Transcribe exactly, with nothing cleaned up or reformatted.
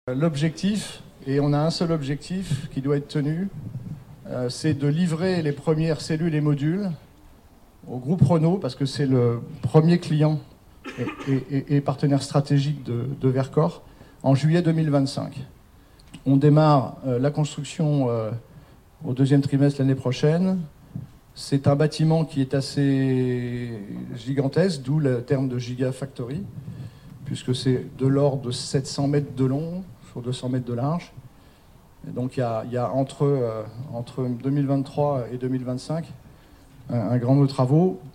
L'objectif, et on a un seul objectif qui doit être tenu, euh, c'est de livrer les premières cellules et modules au groupe Renault, parce que c'est le premier client et, et, et partenaire stratégique de, de Verkor, en juillet deux mille vingt-cinq. On démarre euh, la construction euh, au deuxième trimestre l'année prochaine. C'est un bâtiment qui est assez gigantesque, d'où le terme de Gigafactory, puisque c'est de l'ordre de sept cents mètres de long sur deux cents mètres de large. Et donc il y a, il y a entre, euh, entre deux mille vingt-trois et deux mille vingt-cinq un, un grand nombre de travaux.